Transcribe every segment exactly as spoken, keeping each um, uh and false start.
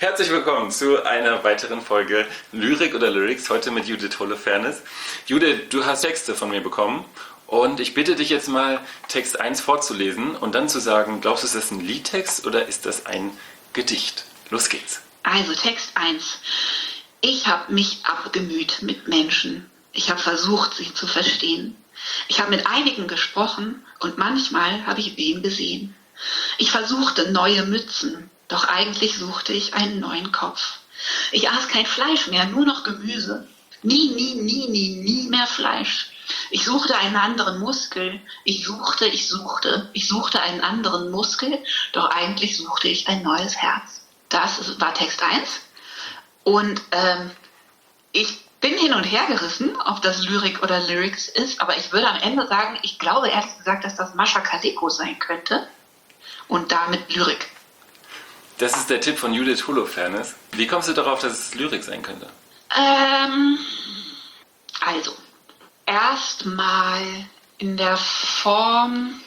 Herzlich willkommen zu einer weiteren Folge Lyrik oder Lyrics, heute mit Judith Holofernes. Judith, du hast Texte von mir bekommen und ich bitte dich jetzt mal, Text eins vorzulesen und dann zu sagen, glaubst du, ist das ein Liedtext oder ist das ein Gedicht? Los geht's. Also Text eins. Ich habe mich abgemüht mit Menschen. Ich habe versucht, sie zu verstehen. Ich habe mit einigen gesprochen und manchmal habe ich wen gesehen. Ich versuchte neue Mützen, doch eigentlich suchte ich einen neuen Kopf. Ich aß kein Fleisch mehr, nur noch Gemüse. Nie, nie, nie, nie, nie mehr Fleisch. Ich suchte einen anderen Muskel. Ich suchte, ich suchte, ich suchte einen anderen Muskel, doch eigentlich suchte ich ein neues Herz. Das war Text eins. Und ähm, ich bin hin und her gerissen, ob das Lyrik oder Lyrics ist, aber ich würde am Ende sagen, ich glaube ehrlich gesagt, dass das Mascha Kaleko sein könnte und damit Lyrik. Das ist der Tipp von Judith Holofernes. Wie kommst du darauf, dass es Lyrik sein könnte? Ähm, also, erstmal in der Form,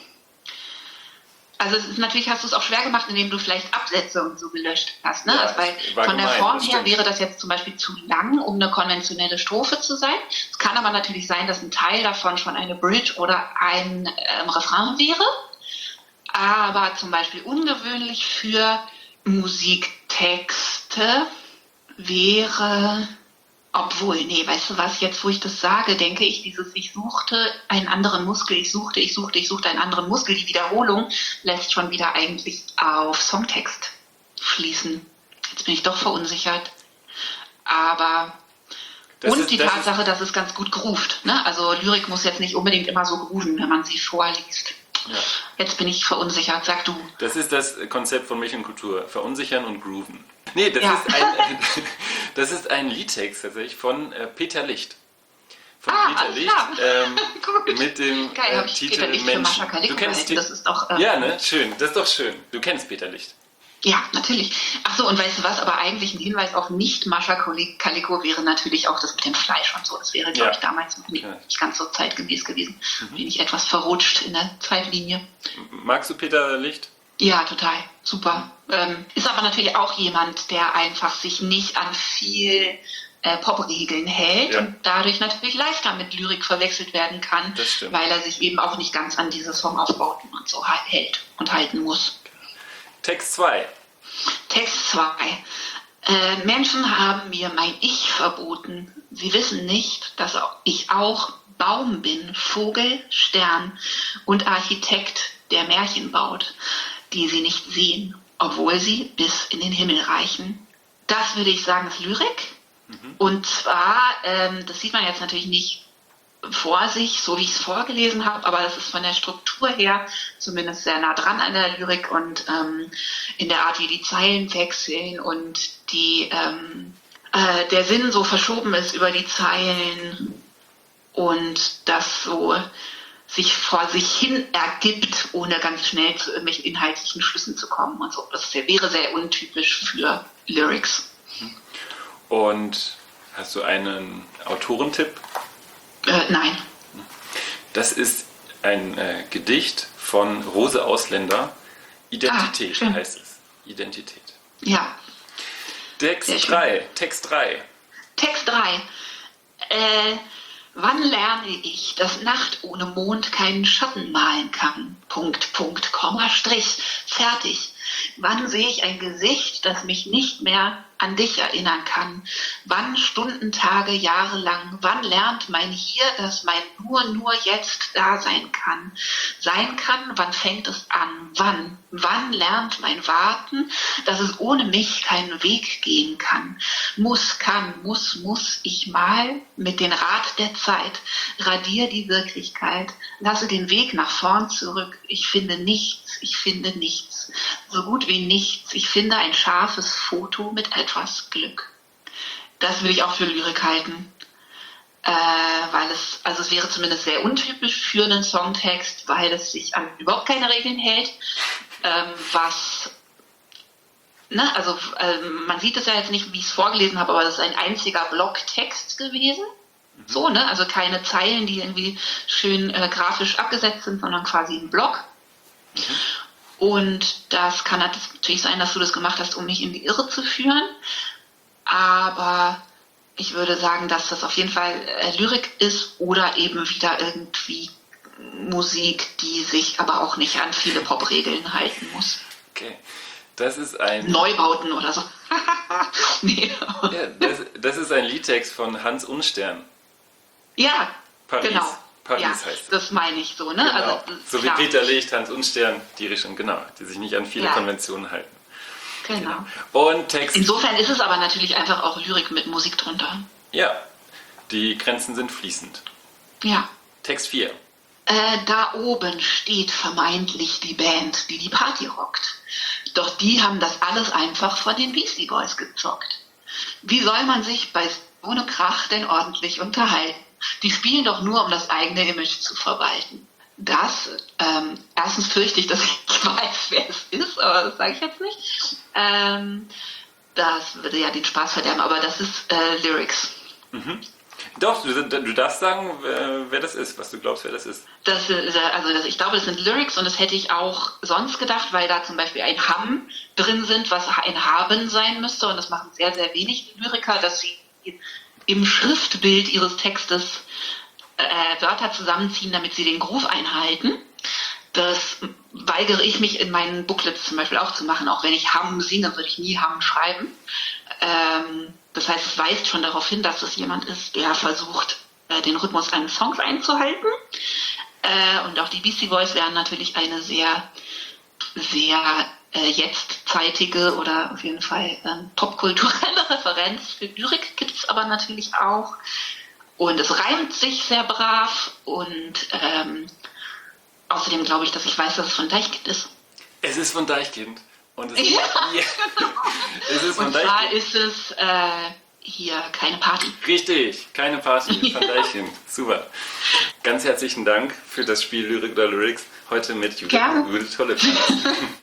also es ist, natürlich hast du es auch schwer gemacht, indem du vielleicht Absätze und so gelöscht hast. Ne? Ja, also weil von gemein, der Form her wäre das jetzt zum Beispiel zu lang, um eine konventionelle Strophe zu sein. Es kann aber natürlich sein, dass ein Teil davon schon eine Bridge oder ein ähm, Refrain wäre. Aber zum Beispiel ungewöhnlich für Musiktexte wäre, obwohl, nee, weißt du was, jetzt wo ich das sage, denke ich, dieses ich suchte einen anderen Muskel, ich suchte, ich suchte, ich suchte einen anderen Muskel, die Wiederholung lässt schon wieder eigentlich auf Songtext schließen. Jetzt bin ich doch verunsichert. Aber das und ist, die das Tatsache, dass es ganz gut groovt. Ne? Also Lyrik muss jetzt nicht unbedingt immer so grooven, wenn man sie vorliest. Ja. Jetzt bin ich verunsichert, sag du. Das ist das Konzept von Milch und Kultur. Verunsichern und grooven. Nee, das, Ja. ist, ein, das ist ein Liedtext tatsächlich von äh, Peter Licht. Von Ah, Peter alles Licht klar. ähm, Gut. mit dem Geil, äh, habe ich Titel Peter Licht für Mascha Menschen. Kaleko Du kennst gehalten. Das ist doch... Äh, Ja, ne? Schön. Das ist doch schön. Du kennst Peter Licht. Ja, natürlich. Ach so, und weißt du was, aber eigentlich ein Hinweis auf nicht Mascha Kaleko wäre natürlich auch das mit dem Fleisch und so. Das wäre, glaube Ja. ich, damals noch nicht, Ja. nicht ganz so zeitgemäß gewesen. Mhm. Bin ich etwas verrutscht in der Zeitlinie. Magst du Peter Licht? Ja, total. Super. Ähm, ist aber natürlich auch jemand, der einfach sich nicht an viel äh, Pop-Regeln hält Ja. und dadurch natürlich leichter mit Lyrik verwechselt werden kann, Das stimmt. weil er sich eben auch nicht ganz an diese Songaufbauten und so halt hält und halten muss. Text zwei. Text zwei. Äh, Menschen haben mir mein Ich verboten. Sie wissen nicht, dass ich auch Baum bin, Vogel, Stern und Architekt, der Märchen baut, die sie nicht sehen, obwohl sie bis in den Himmel reichen. Das würde ich sagen, ist Lyrik. Mhm. Und zwar, ähm, das sieht man jetzt natürlich nicht vor sich, so wie ich es vorgelesen habe, aber das ist von der Struktur her zumindest sehr nah dran an der Lyrik und ähm, in der Art, wie die Zeilen wechseln und die, ähm, äh, der Sinn so verschoben ist über die Zeilen und das so sich vor sich hin ergibt, ohne ganz schnell zu irgendwelchen inhaltlichen Schlüssen zu kommen und so. Das wäre sehr untypisch für Lyrics. Und hast du einen Autorentipp? Äh, nein. Das ist ein äh, Gedicht von Rose Ausländer. Identität ah, heißt es. Identität. Ja. Text drei. Text drei. Text drei. Äh, wann lerne ich, dass Nacht ohne Mond keinen Schatten malen kann? Punkt, Punkt, Komma, Strich. Fertig. Wann sehe ich ein Gesicht, das mich nicht mehr an dich erinnern kann? Wann Stunden, Tage, Jahre lang? Wann lernt mein Hier, dass mein Nur, nur jetzt da sein kann? Sein kann, wann fängt es an? Wann? Wann lernt mein Warten, dass es ohne mich keinen Weg gehen kann? Muss, kann, muss, muss ich mal mit dem Rad der Zeit, radier die Wirklichkeit, lasse den Weg nach vorn zurück. Ich finde nichts, ich finde nichts. So gut wie nichts. Ich finde ein scharfes Foto mit etwas Glück. Das will ich auch für Lyrik halten. Äh, weil es, also es wäre zumindest sehr untypisch für einen Songtext, weil es sich an überhaupt keine Regeln hält. Ähm, was, ne, also äh, man sieht es ja jetzt nicht, wie ich es vorgelesen habe, aber das ist ein einziger Blocktext gewesen. Mhm. So, ne, also keine Zeilen, die irgendwie schön äh, grafisch abgesetzt sind, sondern quasi ein Block. Mhm. Und das kann natürlich sein, dass du das gemacht hast, um mich in die Irre zu führen. Aber ich würde sagen, dass das auf jeden Fall äh, Lyrik ist oder eben wieder irgendwie Musik, die sich aber auch nicht an viele Pop-Regeln halten muss. Okay, das ist ein... Neubauten oder so. Nee. Ja, das, das ist ein Liedtext von Hans Unstern. Ja, Paris. genau. Paris ja, heißt es. das meine ich so, ne? Genau. Also, so klar. wie Peter Licht, Hans Unstern, die Richtung, genau, die sich nicht an viele Ja. Konventionen halten. Genau. Und Text... Insofern ist es aber natürlich einfach auch Lyrik mit Musik drunter. Ja, die Grenzen sind fließend. Ja. Text vier. Äh, da oben steht vermeintlich die Band, die die Party rockt. Doch die haben das alles einfach von den Beastie Boys gezockt. Wie soll man sich bei so einem Krach denn ordentlich unterhalten? Die spielen doch nur, um das eigene Image zu verwalten. Das, ähm, erstens fürchte ich, dass ich weiß, wer es ist, aber das sage ich jetzt nicht. Ähm, das würde ja den Spaß verderben, aber das ist äh, Lyrics. Mhm. Doch, du, du darfst sagen, wer, wer das ist, was du glaubst, wer das ist. Das, äh, also das, ich glaube, das sind Lyrics und das hätte ich auch sonst gedacht, weil da zum Beispiel ein Ham drin sind, was ein Haben sein müsste und das machen sehr, sehr wenig Lyriker, dass sie im Schriftbild ihres Textes äh, Wörter zusammenziehen, damit sie den Groove einhalten. Das weigere ich mich in meinen Booklets zum Beispiel auch zu machen. Auch wenn ich Ham singe, würde ich nie Ham schreiben. Ähm, das heißt, es weist schon darauf hin, dass es jemand ist, der versucht, äh, den Rhythmus eines Songs einzuhalten. Äh, und auch die Beastie Boys wären natürlich eine sehr, sehr äh, jetztzeitige oder auf jeden Fall ähm, popkulturelle Referenz. Für Lyrik gibt es aber natürlich auch. Und es reimt sich sehr brav und ähm, außerdem glaube ich, dass ich weiß, dass es von Deichkind ist. Es ist von Deichkind. Und es ist, Ja, ja, genau. es ist von Und Deichkind. zwar ist es äh, hier keine Party. Richtig, keine Party von Deichkind. Super. Ganz herzlichen Dank für das Spiel Lyrik oder Lyrics heute mit Judith, Gerne. Judith Tolle.